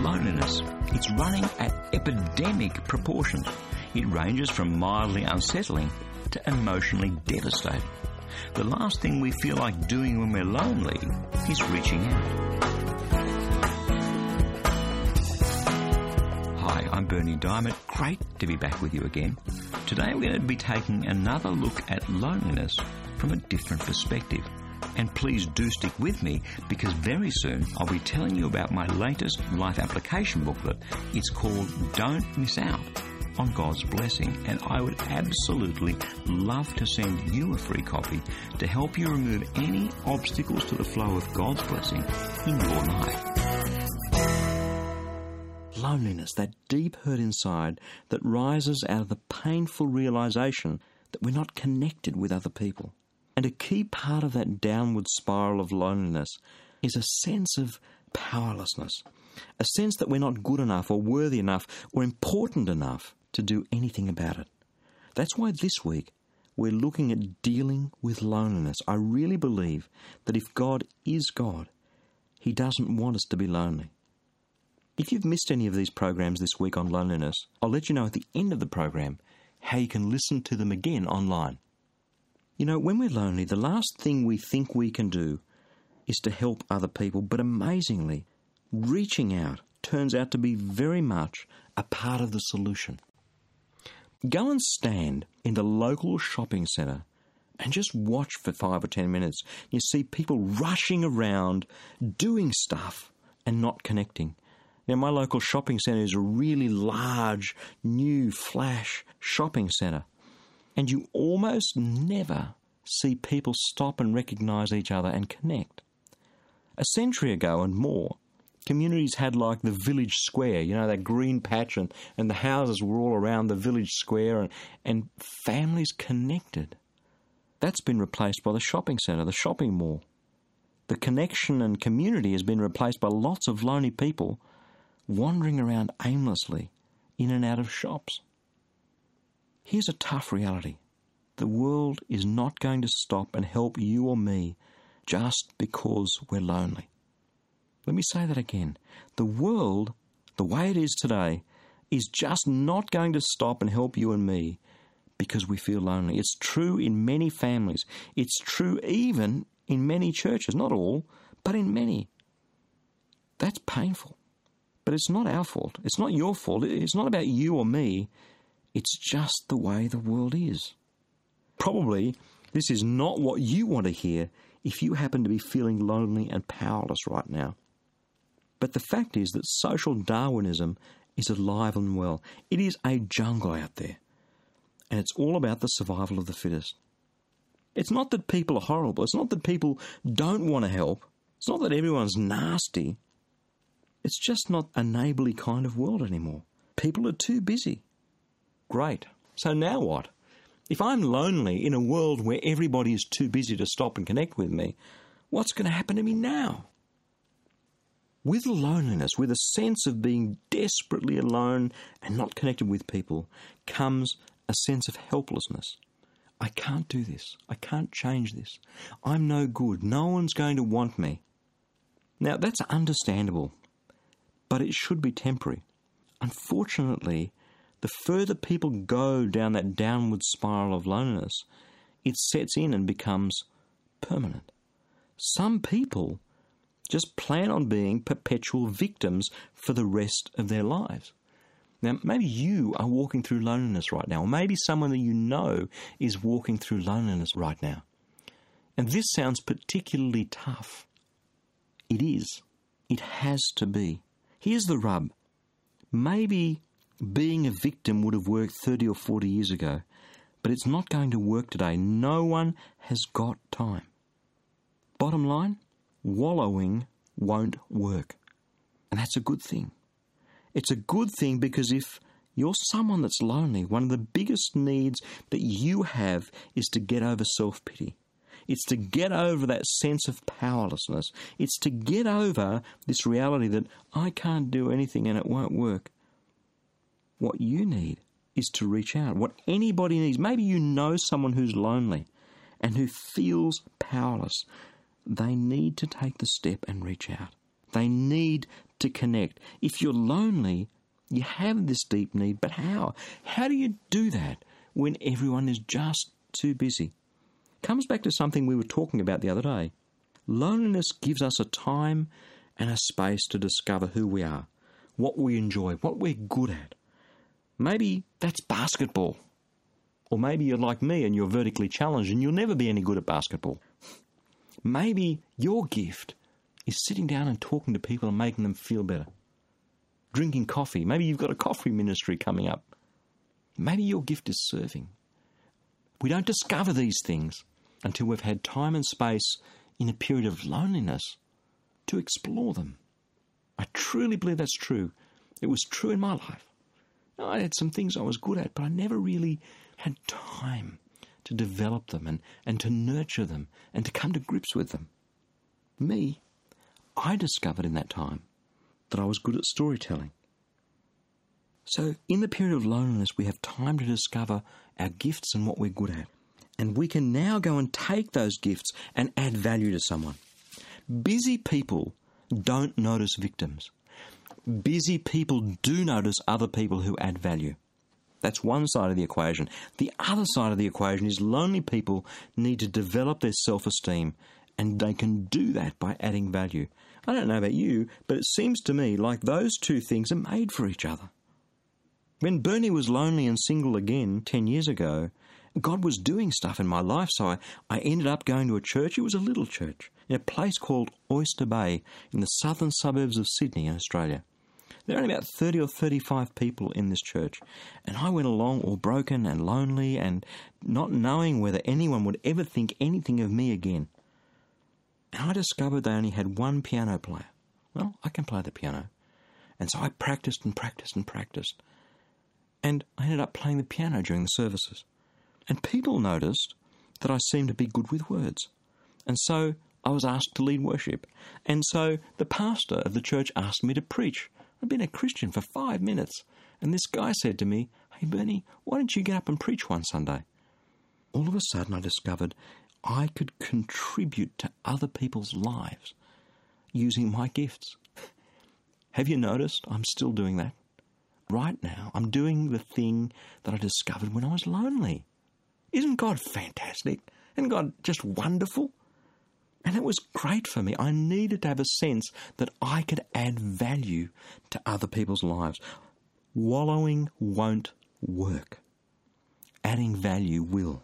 Loneliness. It's running at epidemic proportions. It ranges from mildly unsettling to emotionally devastating. The last thing we feel like doing when we're lonely is reaching out. Hi, I'm Berni Dymet. Great to be back with you again. Today we're going to be taking another look at loneliness from a different perspective. And please do stick with me, because very soon I'll be telling you about my latest life application booklet. It's called Don't Miss Out on God's Blessing, and I would absolutely love to send you a free copy to help you remove any obstacles to the flow of God's blessing in your life. Loneliness, that deep hurt inside that rises out of the painful realization that we're not connected with other people. And a key part of that downward spiral of loneliness is a sense of powerlessness, a sense that we're not good enough or worthy enough or important enough to do anything about it. That's why this week we're looking at dealing with loneliness. I really believe that if God is God, He doesn't want us to be lonely. If you've missed any of these programs this week on loneliness, I'll let you know at the end of the program how you can listen to them again online. You know, when we're lonely, the last thing we think we can do is to help other people, but amazingly, reaching out turns out to be very much a part of the solution. Go and stand in the local shopping centre and just watch for 5 or 10 minutes. You see people rushing around, doing stuff and not connecting. Now, my local shopping centre is a really large, new, flash shopping centre. And you almost never see people stop and recognise each other and connect. A century ago and more, communities had like the village square, you know, that green patch, and the houses were all around the village square, and families connected. That's been replaced by the shopping centre, the shopping mall. The connection and community has been replaced by lots of lonely people wandering around aimlessly in and out of shops. Here's a tough reality. The world is not going to stop and help you or me just because we're lonely. Let me say that again. The world, the way it is today, is just not going to stop and help you and me because we feel lonely. It's true in many families. It's true even in many churches. Not all, but in many. That's painful. But it's not our fault. It's not your fault. It's not about you or me. It's just the way the world is. Probably this is not what you want to hear if you happen to be feeling lonely and powerless right now. But the fact is that social Darwinism is alive and well. It is a jungle out there. And it's all about the survival of the fittest. It's not that people are horrible. It's not that people don't want to help. It's not that everyone's nasty. It's just not a neighbourly kind of world anymore. People are too busy. Great. So now what? If I'm lonely in a world where everybody is too busy to stop and connect with me, what's going to happen to me now? With loneliness, with a sense of being desperately alone and not connected with people, comes a sense of helplessness. I can't do this. I can't change this. I'm no good. No one's going to want me. Now, that's understandable, but it should be temporary. Unfortunately, the further people go down that downward spiral of loneliness, it sets in and becomes permanent. Some people just plan on being perpetual victims for the rest of their lives. Now, maybe you are walking through loneliness right now, or maybe someone that you know is walking through loneliness right now. And this sounds particularly tough. It is. It has to be. Here's the rub. Maybe being a victim would have worked 30 or 40 years ago, but it's not going to work today. No one has got time. Bottom line, wallowing won't work. And that's a good thing. It's a good thing because if you're someone that's lonely, one of the biggest needs that you have is to get over self-pity. It's to get over that sense of powerlessness. It's to get over this reality that I can't do anything and it won't work. What you need is to reach out. What anybody needs, maybe you know someone who's lonely and who feels powerless. They need to take the step and reach out. They need to connect. If you're lonely, you have this deep need, but how? How do you do that when everyone is just too busy? Comes back to something we were talking about the other day. Loneliness gives us a time and a space to discover who we are, what we enjoy, what we're good at. Maybe that's basketball. Or maybe you're like me and you're vertically challenged and you'll never be any good at basketball. Maybe your gift is sitting down and talking to people and making them feel better. Drinking coffee. Maybe you've got a coffee ministry coming up. Maybe your gift is serving. We don't discover these things until we've had time and space in a period of loneliness to explore them. I truly believe that's true. It was true in my life. I had some things I was good at, but I never really had time to develop them and to nurture them and to come to grips with them. I discovered in that time that I was good at storytelling. So in the period of loneliness, we have time to discover our gifts and what we're good at. And we can now go and take those gifts and add value to someone. Busy people don't notice victims. Busy people do notice other people who add value. That's one side of the equation. The other side of the equation is lonely people need to develop their self-esteem, and they can do that by adding value. I don't know about you, but it seems to me like those two things are made for each other. When Bernie was lonely and single again 10 years ago, God was doing stuff in my life, so I ended up going to a church. It was a little church in a place called Oyster Bay in the southern suburbs of Sydney in Australia. There are only about 30 or 35 people in this church, and I went along all broken and lonely and not knowing whether anyone would ever think anything of me again. And I discovered they only had one piano player. Well, I can play the piano. And so I practiced and practiced and practiced. And I ended up playing the piano during the services. And people noticed that I seemed to be good with words. And so I was asked to lead worship. And so the pastor of the church asked me to preach. I'd been a Christian for 5 minutes. And this guy said to me, "Hey, Bernie, why don't you get up and preach one Sunday?" All of a sudden I discovered I could contribute to other people's lives using my gifts. Have you noticed I'm still doing that? Right now, I'm doing the thing that I discovered when I was lonely. Isn't God fantastic? Isn't God just wonderful? And it was great for me. I needed to have a sense that I could add value to other people's lives. Wallowing won't work. Adding value will.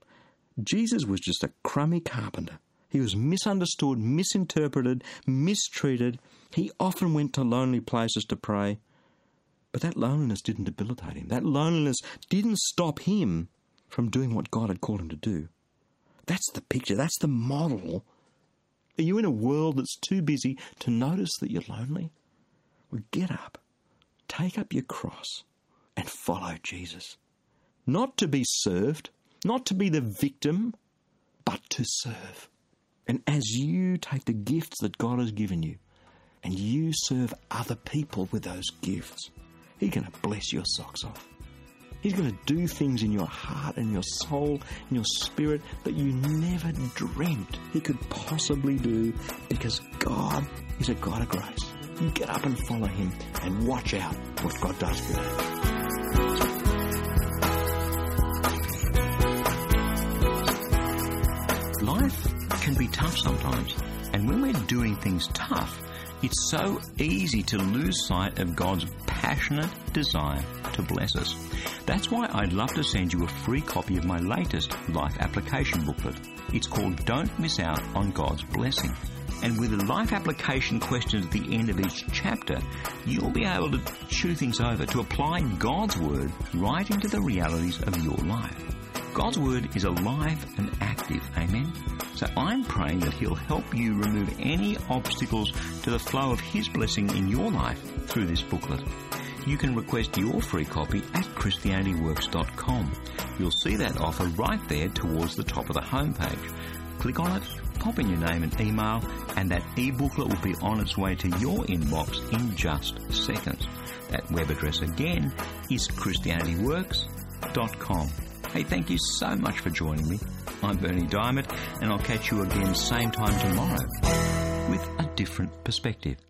Jesus was just a crummy carpenter. He was misunderstood, misinterpreted, mistreated. He often went to lonely places to pray. But that loneliness didn't debilitate him. That loneliness didn't stop him from doing what God had called him to do. That's the picture. That's the model. Are you in a world that's too busy to notice that you're lonely? Well, get up, take up your cross, and follow Jesus. Not to be served, not to be the victim, but to serve. And as you take the gifts that God has given you, and you serve other people with those gifts, He's going to bless your socks off. He's going to do things in your heart and your soul and your spirit that you never dreamt He could possibly do, because God is a God of grace. You get up and follow Him and watch out what God does for you. Life can be tough sometimes, and when we're doing things tough, it's so easy to lose sight of God's passionate desire to bless us. That's why I'd love to send you a free copy of my latest life application booklet. It's called Don't Miss Out on God's Blessing. And with the life application questions at the end of each chapter, you'll be able to chew things over, to apply God's Word right into the realities of your life. God's Word is alive and active, amen? So I'm praying that He'll help you remove any obstacles to the flow of His blessing in your life through this booklet. You can request your free copy at ChristianityWorks.com. You'll see that offer right there towards the top of the homepage. Click on it, pop in your name and email, and that e-booklet will be on its way to your inbox in just seconds. That web address again is ChristianityWorks.com. Hey, thank you so much for joining me. I'm Bernie Diamond, and I'll catch you again same time tomorrow with a different perspective.